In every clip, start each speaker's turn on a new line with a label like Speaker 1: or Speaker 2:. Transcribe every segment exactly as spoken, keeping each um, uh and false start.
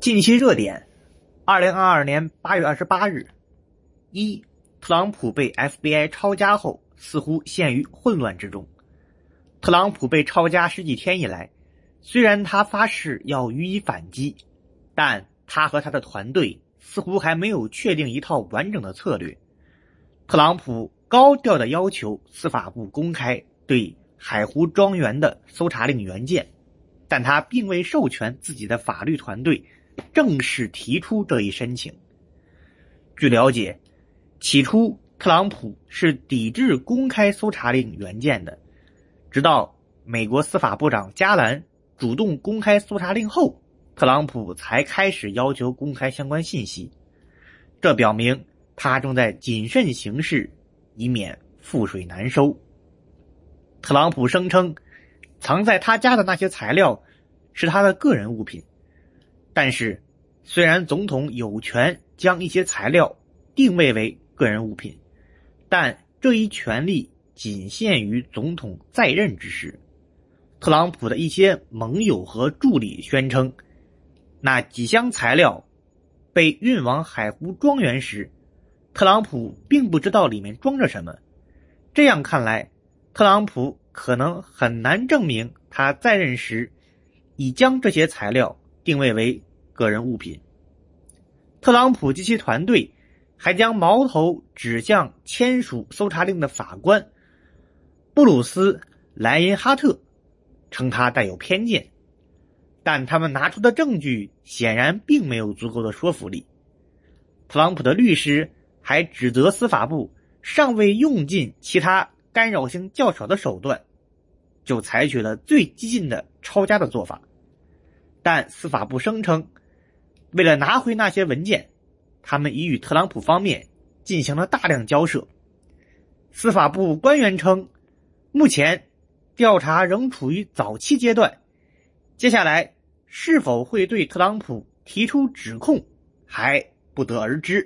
Speaker 1: 近期热点，二零二二年八月二十八日，一，特朗普被 F B I 抄家后，似乎陷于混乱之中。特朗普被抄家十几天以来，虽然他发誓要予以反击，但他和他的团队似乎还没有确定一套完整的策略。特朗普高调地要求司法部公开对海湖庄园的搜查令原件，但他并未授权自己的法律团队正式提出这一申请。据了解，起初特朗普是抵制公开搜查令原件的，直到美国司法部长加兰主动公开搜查令后，特朗普才开始要求公开相关信息。这表明他正在谨慎行事，以免覆水难收。特朗普声称藏在他家的那些材料是他的个人物品，但是虽然总统有权将一些材料定位为个人物品，但这一权利仅限于总统在任之时。特朗普的一些盟友和助理宣称，那几箱材料被运往海湖庄园时，特朗普并不知道里面装着什么。这样看来，特朗普可能很难证明他在任时已将这些材料定位为个人物品。特朗普及其团队还将矛头指向签署搜查令的法官布鲁斯·莱因哈特，称他带有偏见，但他们拿出的证据显然并没有足够的说服力。特朗普的律师还指责司法部尚未用尽其他干扰性较少的手段，就采取了最激进的抄家的做法。但司法部声称，为了拿回那些文件，他们已与特朗普方面进行了大量交涉。司法部官员称，目前调查仍处于早期阶段，接下来是否会对特朗普提出指控还不得而知。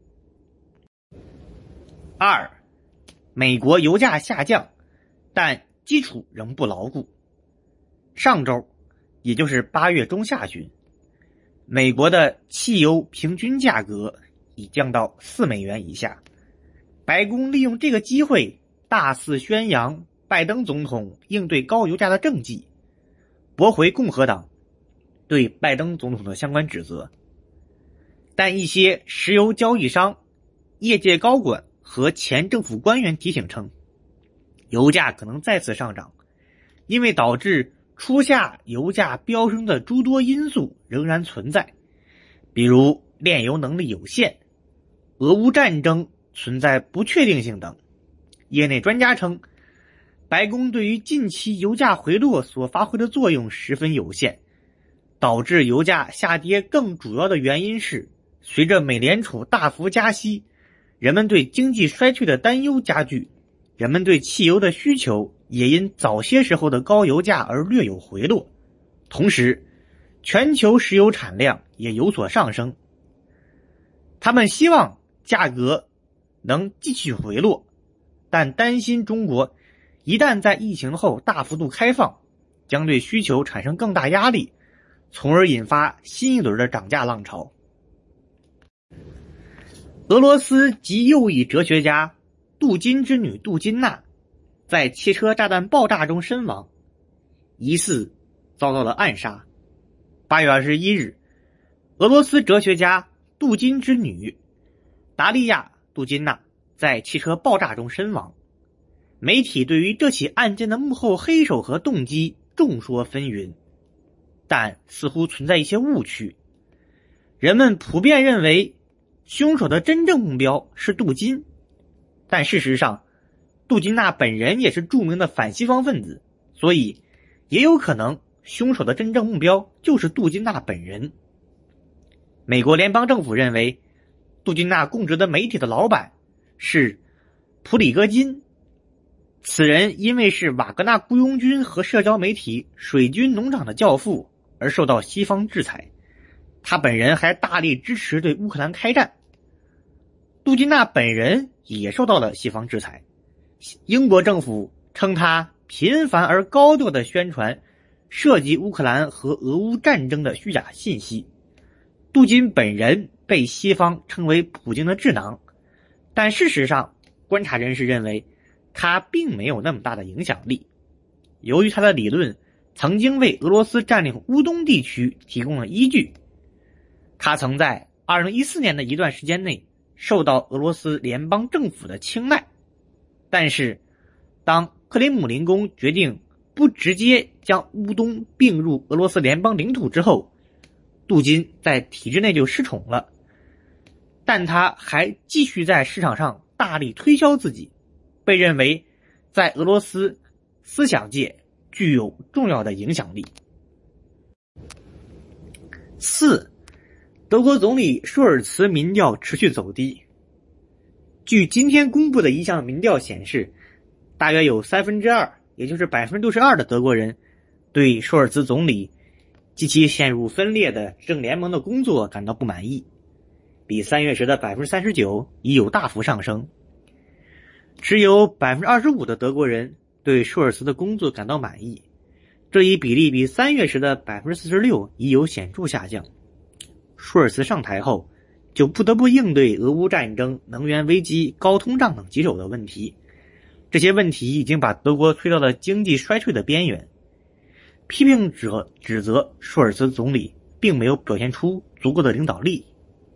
Speaker 1: 二，美国油价下降，但基础仍不牢固。上周，也就是八月中下旬，美国的汽油平均价格已降到四美元以下。白宫利用这个机会大肆宣扬拜登总统应对高油价的政绩，驳回共和党对拜登总统的相关指责。但一些石油交易商、业界高管和前政府官员提醒称，油价可能再次上涨，因为导致初夏油价飙升的诸多因素仍然存在，比如炼油能力有限、俄乌战争存在不确定性等。业内专家称，白宫对于近期油价回落所发挥的作用十分有限，导致油价下跌更主要的原因是，随着美联储大幅加息，人们对经济衰退的担忧加剧，人们对汽油的需求也因早些时候的高油价而略有回落，同时全球石油产量也有所上升。他们希望价格能继续回落，但担心中国一旦在疫情后大幅度开放，将对需求产生更大压力，从而引发新一轮的涨价浪潮。俄罗斯极右翼哲学家杜金之女杜金娜在汽车炸弹爆炸中身亡，疑似遭到了暗杀。八月二十一日，俄罗斯哲学家杜金之女达利亚·杜金娜在汽车爆炸中身亡。媒体对于这起案件的幕后黑手和动机众说纷纭，但似乎存在一些误区。人们普遍认为凶手的真正目标是杜金，但事实上杜金娜本人也是著名的反西方分子，所以也有可能凶手的真正目标就是杜金娜本人。美国联邦政府认为杜金娜供职的媒体的老板是普里戈金，此人因为是瓦格纳雇佣军和社交媒体水军农场的教父而受到西方制裁，他本人还大力支持对乌克兰开战。杜金娜本人也受到了西方制裁，英国政府称他频繁而高调地宣传涉及乌克兰和俄乌战争的虚假信息， 杜金本人被西方称为普京的智囊，但事实上，观察人士认为他并没有那么大的影响力。由于他的理论曾经为俄罗斯占领乌东地区提供了依据，他曾在二零一四年的一段时间内受到俄罗斯联邦政府的青睐。但是，当克里姆林宫决定不直接将乌东并入俄罗斯联邦领土之后，杜金在体制内就失宠了，但他还继续在市场上大力推销自己，被认为在俄罗斯思想界具有重要的影响力。四，德国总理舒尔茨民调持续走低。据今天公布的一项民调显示，大约有三分之二，也就是百分之六十二的德国人对舒尔茨总理及其陷入分裂的执政联盟的工作感到不满意，比三月时的百分之三十九已有大幅上升。只有百分之二十五的德国人对舒尔茨的工作感到满意，这一比例比三月时的百分之四十六已有显著下降。舒尔茨上台后，就不得不应对俄乌战争、能源危机、高通胀等棘手的问题。这些问题已经把德国推到了经济衰退的边缘。批评者指责舒尔茨总理并没有表现出足够的领导力。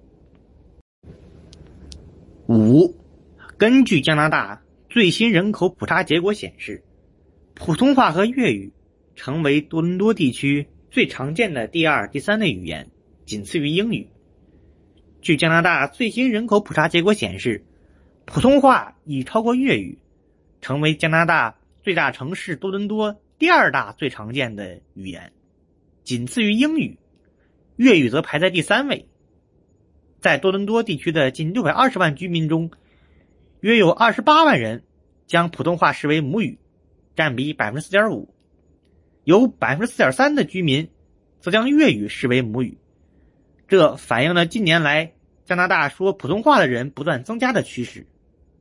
Speaker 1: 五，根据加拿大最新人口普查结果显示，普通话和粤语成为多伦多地区最常见的第二、第三类语言，仅次于英语。据加拿大最新人口普查结果显示，普通话已超过粤语，成为加拿大最大城市多伦多第二大最常见的语言，仅次于英语，粤语则排在第三位。在多伦多地区的近六百二十万居民中，约有二十八万人将普通话视为母语，占比 百分之四点五， 有 百分之四点三 的居民则将粤语视为母语。这反映了近年来加拿大说普通话的人不断增加的趋势。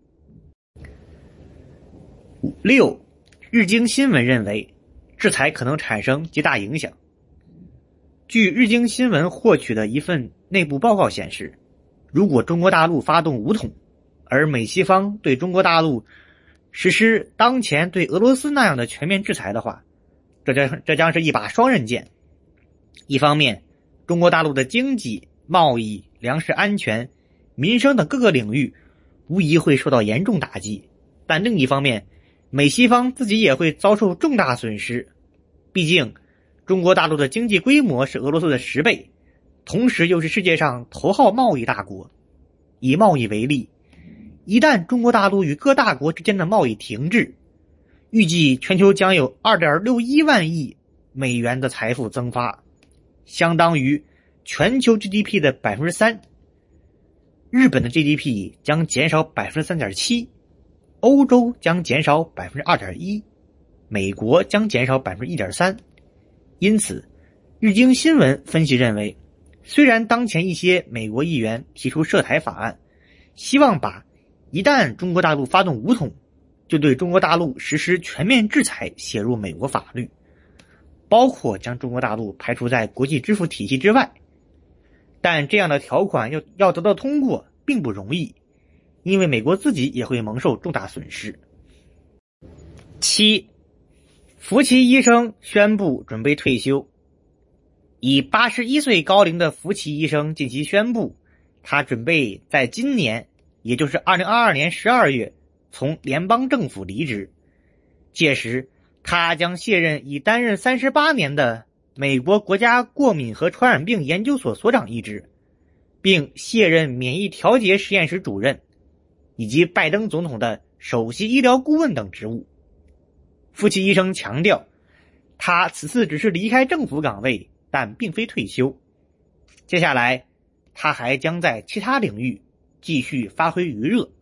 Speaker 1: 六，日经新闻认为制裁可能产生极大影响。据日经新闻获取的一份内部报告显示，如果中国大陆发动武统，而美西方对中国大陆实施当前对俄罗斯那样的全面制裁的话，这将这将是一把双刃剑。一方面，中国大陆的经济、贸易、粮食安全、民生等各个领域无疑会受到严重打击，但另一方面，美西方自己也会遭受重大损失。毕竟中国大陆的经济规模是俄罗斯的十倍，同时又是世界上头号贸易大国。以贸易为例，一旦中国大陆与各大国之间的贸易停滞，预计全球将有 二点六一万亿美元的财富增发，相当于全球 G D P 的 百分之三。 日本的 G D P 将减少 百分之三点七， 欧洲将减少 百分之二点一， 美国将减少 百分之一点三。 因此日经新闻分析认为，虽然当前一些美国议员提出涉台法案，希望把一旦中国大陆发动武统，就对中国大陆实施全面制裁写入美国法律，包括将中国大陆排除在国际支付体系之外，但这样的条款要要得到通过并不容易，因为美国自己也会蒙受重大损失。七，福奇医生宣布准备退休。以八十一岁高龄的福奇医生近期宣布，他准备在今年，也就是二零二二年十二月从联邦政府离职，届时他将卸任已担任三十八年的美国国家过敏和传染病研究所所长一职，并卸任免疫调节实验室主任以及拜登总统的首席医疗顾问等职务。福奇医生强调，他此次只是离开政府岗位，但并非退休。接下来他还将在其他领域继续发挥余热。